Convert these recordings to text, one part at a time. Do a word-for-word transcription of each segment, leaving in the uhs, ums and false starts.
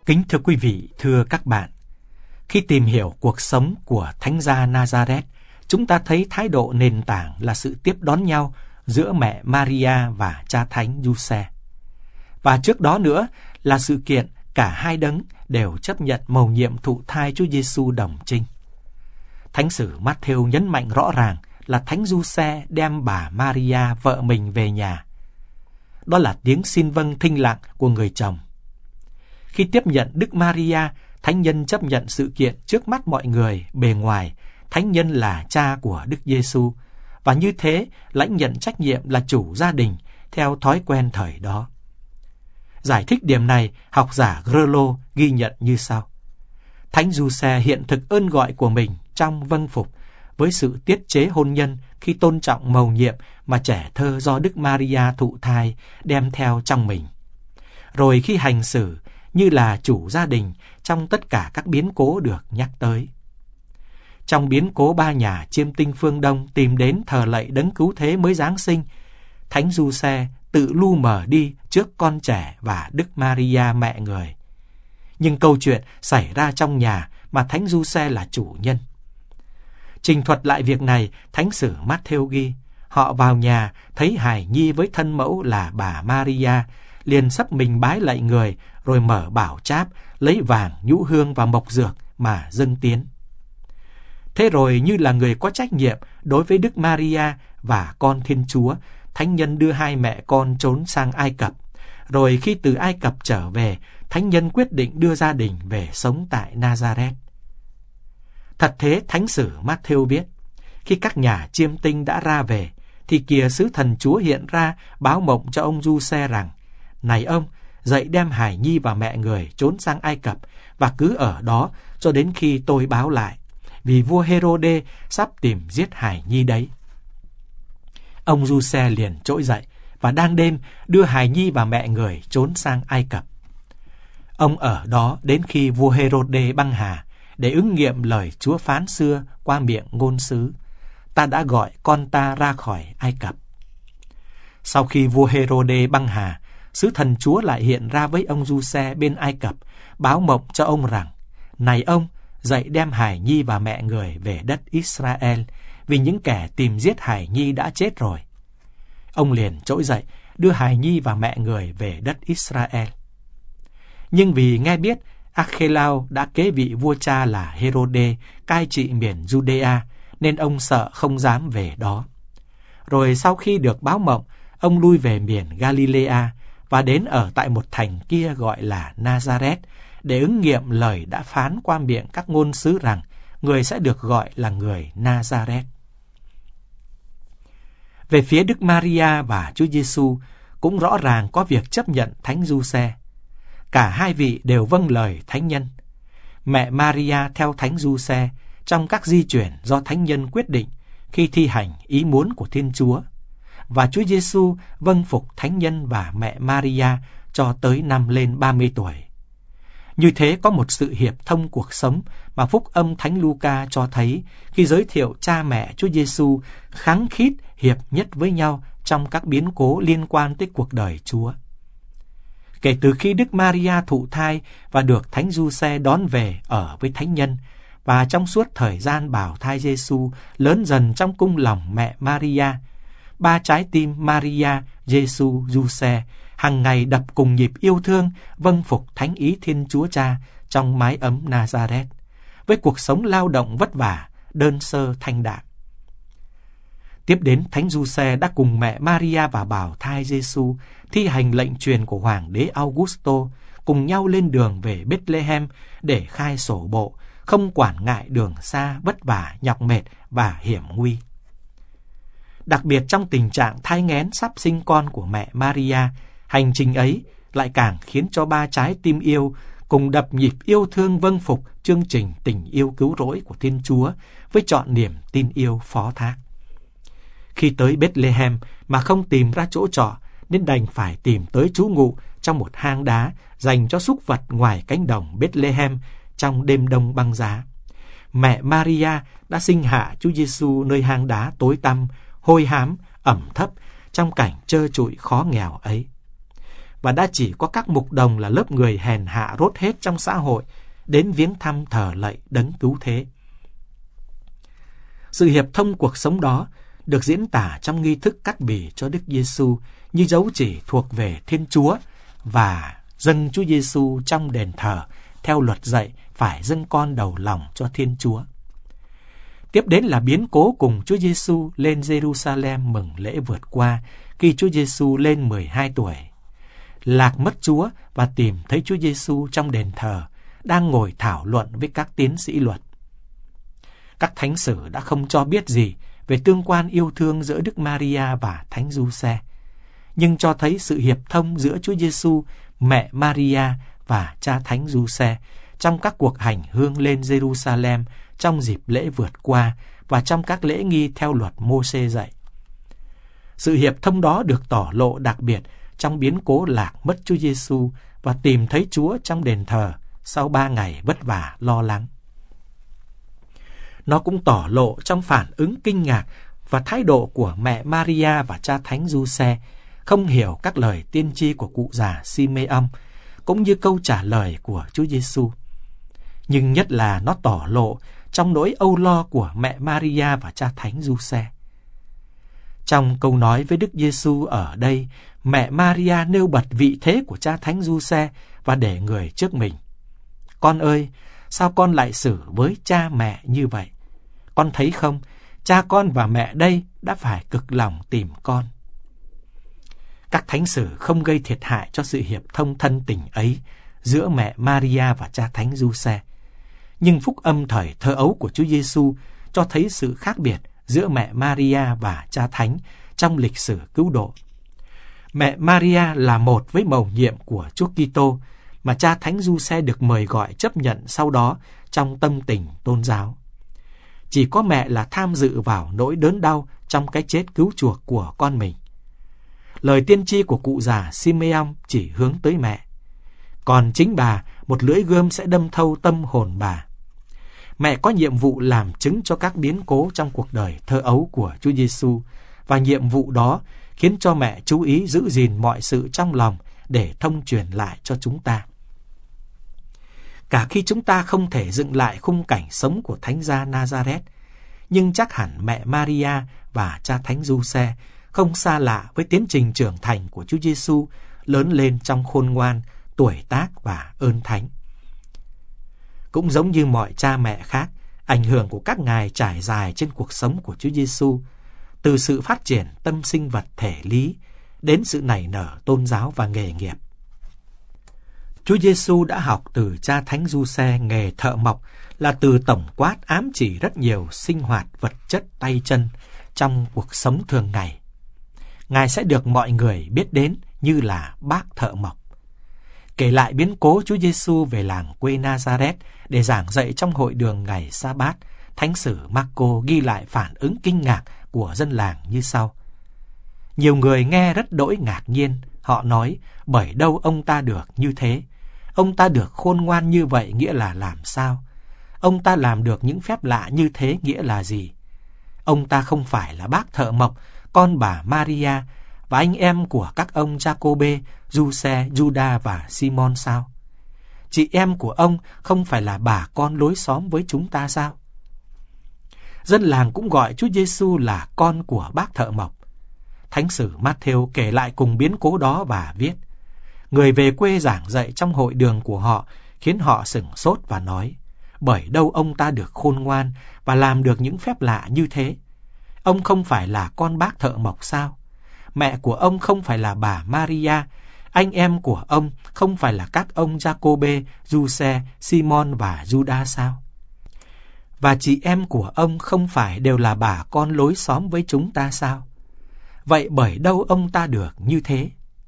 Kính thưa quý vị, thưa các bạn, khi tìm hiểu cuộc sống của Thánh gia Nazareth, chúng ta thấy thái độ nền tảng là sự tiếp đón nhau giữa mẹ Maria và cha Thánh Giuse. Và trước đó nữa là sự kiện cả hai đấng đều chấp nhận mầu nhiệm thụ thai Chúa Giêsu đồng trinh. Thánh sử Matthew nhấn mạnh rõ ràng là Thánh Giuse đem bà Maria vợ mình về nhà. Đó là tiếng xin vâng thinh lặng của người chồng. Khi tiếp nhận Đức Maria, Thánh nhân chấp nhận sự kiện trước mắt mọi người. Bề ngoài, Thánh nhân là cha của Đức Giêsu và như thế lãnh nhận trách nhiệm là chủ gia đình theo thói quen thời đó. Giải thích điểm này, học giả Grelo ghi nhận như sau: Thánh Giuse hiện thực ơn gọi của mình trong vâng phục với sự tiết chế hôn nhân khi tôn trọng mầu nhiệm mà trẻ thơ do Đức Maria thụ thai đem theo trong mình. Rồi khi hành xử như là chủ gia đình trong tất cả các biến cố được nhắc tới. Trong biến cố ba nhà chiêm tinh phương Đông tìm đến thờ lạy đấng cứu thế mới Giáng sinh, Thánh Giuse tự lu mờ đi trước con trẻ và Đức Maria mẹ người. Nhưng câu chuyện xảy ra trong nhà mà Thánh Giuse là chủ nhân. Trình thuật lại việc này, Thánh sử Matthew ghi, họ vào nhà thấy hài nhi với thân mẫu là bà Maria, liền sắp mình bái lạy người, rồi mở bảo cháp, lấy vàng, nhũ hương và mộc dược mà dâng tiến. Thế rồi như là người có trách nhiệm đối với Đức Maria và con Thiên Chúa, Thánh nhân đưa hai mẹ con trốn sang Ai Cập. Rồi khi từ Ai Cập trở về, Thánh nhân quyết định đưa gia đình về sống tại Nazareth. Thật thế, Thánh sử Matthew viết, khi các nhà chiêm tinh đã ra về, thì kìa sứ thần Chúa hiện ra báo mộng cho ông Giuse rằng: Này ông, dậy đem hài nhi và mẹ người trốn sang Ai Cập và cứ ở đó cho đến khi tôi báo lại, vì vua Hê-rô-đê sắp tìm giết hài nhi đấy. Ông Giuse liền trỗi dậy và đang đêm đưa hài nhi và mẹ người trốn sang Ai Cập. Ông ở đó đến khi vua Hê-rô-đê băng hà, để ứng nghiệm lời Chúa phán xưa qua miệng ngôn sứ: Ta đã gọi con ta ra khỏi Ai Cập. Sau khi vua Hê-rô-đê băng hà, sứ thần Chúa lại hiện ra với ông Giuse bên Ai Cập, báo mộng cho ông rằng: Này ông, dậy đem hài nhi và mẹ người về đất Israel, vì những kẻ tìm giết hài nhi đã chết rồi. Ông liền trỗi dậy, đưa hài nhi và mẹ người về đất Israel. Nhưng vì nghe biết Archelao đã kế vị vua cha là Hê-rô-đê cai trị miền Judea, nên ông sợ không dám về đó. Rồi sau khi được báo mộng, ông lui về miền Galilea và đến ở tại một thành kia gọi là Nazareth, để ứng nghiệm lời đã phán qua miệng các ngôn sứ rằng người sẽ được gọi là người Nazareth. Về phía Đức Maria và Chúa Giêsu cũng rõ ràng có việc chấp nhận Thánh Giuse. Cả hai vị đều vâng lời Thánh nhân. Mẹ Maria theo Thánh Giuse trong các di chuyển do Thánh nhân quyết định khi thi hành ý muốn của Thiên Chúa, và Chúa Giêsu vâng phục Thánh nhân và mẹ Maria cho tới năm lên ba mươi tuổi. Như thế có một sự hiệp thông cuộc sống mà phúc âm Thánh Luca cho thấy khi giới thiệu cha mẹ Chúa Giêsu khăng khít hiệp nhất với nhau trong các biến cố liên quan tới cuộc đời Chúa. Kể từ khi Đức Maria thụ thai và được Thánh Giuse đón về ở với Thánh nhân, và trong suốt thời gian bào thai Giêsu lớn dần trong cung lòng mẹ Maria, ba trái tim Maria, Giêsu, Giuse hàng ngày đập cùng nhịp yêu thương vâng phục thánh ý Thiên Chúa Cha trong mái ấm Nazareth, với cuộc sống lao động vất vả, đơn sơ thanh đạm. Tiếp đến, Thánh Giuse đã cùng mẹ Maria và bào thai Giêsu thi hành lệnh truyền của Hoàng đế Augusto, cùng nhau lên đường về Bethlehem để khai sổ bộ, không quản ngại đường xa, vất vả, nhọc mệt và hiểm nguy. Đặc biệt trong tình trạng thai nghén sắp sinh con của mẹ Maria, hành trình ấy lại càng khiến cho ba trái tim yêu cùng đập nhịp yêu thương vâng phục chương trình tình yêu cứu rỗi của Thiên Chúa với trọn niềm tin yêu phó thác. Khi tới Bethlehem mà không tìm ra chỗ trọ, nên đành phải tìm tới trú ngụ trong một hang đá dành cho súc vật ngoài cánh đồng Bethlehem trong đêm đông băng giá. Mẹ Maria đã sinh hạ Chúa Giêsu nơi hang đá tối tăm, hôi hám, ẩm thấp trong cảnh trơ trụi khó nghèo ấy. và đã chỉ có các mục đồng là lớp người hèn hạ rốt hết trong xã hội đến viếng thăm thờ lạy đấng cứu thế. Sự hiệp thông cuộc sống đó được diễn tả trong nghi thức cắt bì cho Đức Giêsu như dấu chỉ thuộc về Thiên Chúa và dâng Chúa Giêsu trong đền thờ theo luật dạy phải dâng con đầu lòng cho Thiên Chúa. Tiếp đến là biến cố cùng Chúa Giêsu lên Jerusalem mừng lễ vượt qua khi Chúa Giêsu lên mười hai tuổi. Lạc mất Chúa và tìm thấy Chúa Giêsu trong đền thờ đang ngồi thảo luận với các tiến sĩ luật. Các thánh sử đã không cho biết gì về tương quan yêu thương giữa Đức Maria và Thánh Giuse, nhưng cho thấy sự hiệp thông giữa Chúa Giêsu, mẹ Maria và cha Thánh Giuse trong các cuộc hành hương lên Jerusalem trong dịp lễ vượt qua và trong các lễ nghi theo luật Mô-sê dạy. Sự hiệp thông đó được tỏ lộ đặc biệt trong biến cố lạc mất Chúa Giêsu và tìm thấy Chúa trong đền thờ sau ba ngày vất vả lo lắng. Nó cũng tỏ lộ trong phản ứng kinh ngạc và thái độ của mẹ Maria và cha Thánh Giuse không hiểu các lời tiên tri của cụ già Simeon cũng như câu trả lời của Chúa Giêsu. Nhưng nhất là nó tỏ lộ trong nỗi âu lo của mẹ Maria và cha Thánh Giuse. Trong câu nói với Đức Giêsu ở đây, mẹ Maria nêu bật vị thế của cha Thánh Giuse và để người trước mình. Con ơi, sao con lại xử với cha mẹ như vậy? Con thấy không, cha con và mẹ đây đã phải cực lòng tìm con. Các thánh sử không gây thiệt hại cho sự hiệp thông thân tình ấy giữa mẹ Maria và cha Thánh Giuse. Nhưng phúc âm thời thơ ấu của Chúa Giêsu cho thấy sự khác biệt giữa mẹ Maria và cha Thánh trong lịch sử cứu độ. Mẹ Maria là một với mầu nhiệm của Chúa Kitô mà cha Thánh Giuse được mời gọi chấp nhận sau đó trong tâm tình tôn giáo. Chỉ có mẹ là tham dự vào nỗi đớn đau trong cái chết cứu chuộc của con mình. Lời tiên tri của cụ già Simeon chỉ hướng tới mẹ. Còn chính bà, một lưỡi gươm sẽ đâm thâu tâm hồn bà. Mẹ có nhiệm vụ làm chứng cho các biến cố trong cuộc đời thơ ấu của Chúa Giêsu, và nhiệm vụ đó khiến cho mẹ chú ý giữ gìn mọi sự trong lòng để thông truyền lại cho chúng ta. Cả khi chúng ta không thể dựng lại khung cảnh sống của Thánh gia Nazareth, nhưng chắc hẳn mẹ Maria và cha Thánh Giuse không xa lạ với tiến trình trưởng thành của Chúa Giêsu lớn lên trong khôn ngoan, tuổi tác và ơn thánh. Cũng giống như mọi cha mẹ khác, ảnh hưởng của các ngài trải dài trên cuộc sống của Chúa Giêsu, từ sự phát triển tâm sinh vật thể lý đến sự nảy nở tôn giáo và nghề nghiệp. Chúa Giêsu đã học từ cha Thánh Giuse nghề thợ mộc là từ tổng quát ám chỉ rất nhiều sinh hoạt vật chất tay chân trong cuộc sống thường ngày. Ngài sẽ được mọi người biết đến như là bác thợ mộc. Kể lại biến cố Chúa Giêsu về làng quê Nazareth để giảng dạy trong hội đường ngày Sa-bát, Thánh sử Marco ghi lại phản ứng kinh ngạc của dân làng như sau. Nhiều người nghe rất đỗi ngạc nhiên, họ nói, bởi đâu ông ta được như thế? Ông ta được khôn ngoan như vậy nghĩa là làm sao? Ông ta làm được những phép lạ như thế nghĩa là gì? Ông ta không phải là bác thợ mộc, con bà Maria và anh em của các ông Giacôbê, Giuse, Juda và Simon sao? Chị em của ông không phải là bà con lối xóm với chúng ta sao? Dân làng cũng gọi Chúa Giêsu là con của bác thợ mộc. Thánh sử Matthew kể lại cùng biến cố đó và viết: người về quê giảng dạy trong hội đường của họ khiến họ sửng sốt và nói, bởi đâu ông ta được khôn ngoan và làm được những phép lạ như thế? Ông không phải là con bác thợ mộc sao? Mẹ của ông không phải là bà Maria, anh em của ông không phải là các ông Giacôbê, Giuse, Simon và Juda sao? Và chị em của ông không phải đều là bà con lối xóm với chúng ta sao? Vậy bởi đâu ông ta được như thế?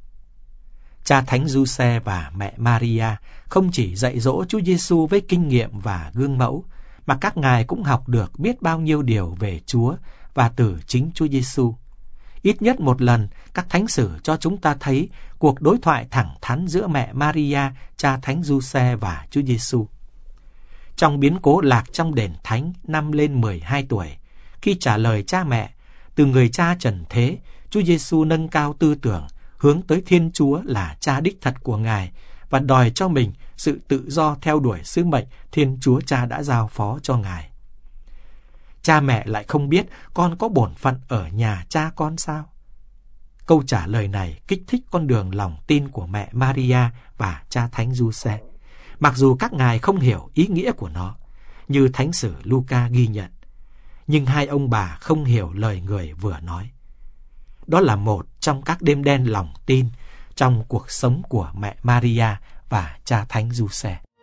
Cha Thánh Giuse và mẹ Maria không chỉ dạy dỗ Chúa Giêsu với kinh nghiệm và gương mẫu, mà các ngài cũng học được biết bao nhiêu điều về Chúa và từ chính Chúa Giêsu. Ít nhất một lần, các thánh sử cho chúng ta thấy cuộc đối thoại thẳng thắn giữa mẹ Maria, cha Thánh Giuse và Chúa Giêsu. Trong biến cố lạc trong đền thánh năm lên mười hai tuổi, khi trả lời cha mẹ, từ người cha trần thế, Chúa Giêsu nâng cao tư tưởng, hướng tới Thiên Chúa là Cha đích thật của Ngài và đòi cho mình sự tự do theo đuổi sứ mệnh Thiên Chúa Cha đã giao phó cho Ngài. Cha mẹ lại không biết con có bổn phận ở nhà cha con sao? Câu trả lời này kích thích con đường lòng tin của mẹ Maria và cha Thánh Giuse, mặc dù các ngài không hiểu ý nghĩa của nó, như Thánh sử Luca ghi nhận. Nhưng hai ông bà không hiểu lời người vừa nói. Đó là một trong các đêm đen lòng tin trong cuộc sống của mẹ Maria và cha Thánh Giuse.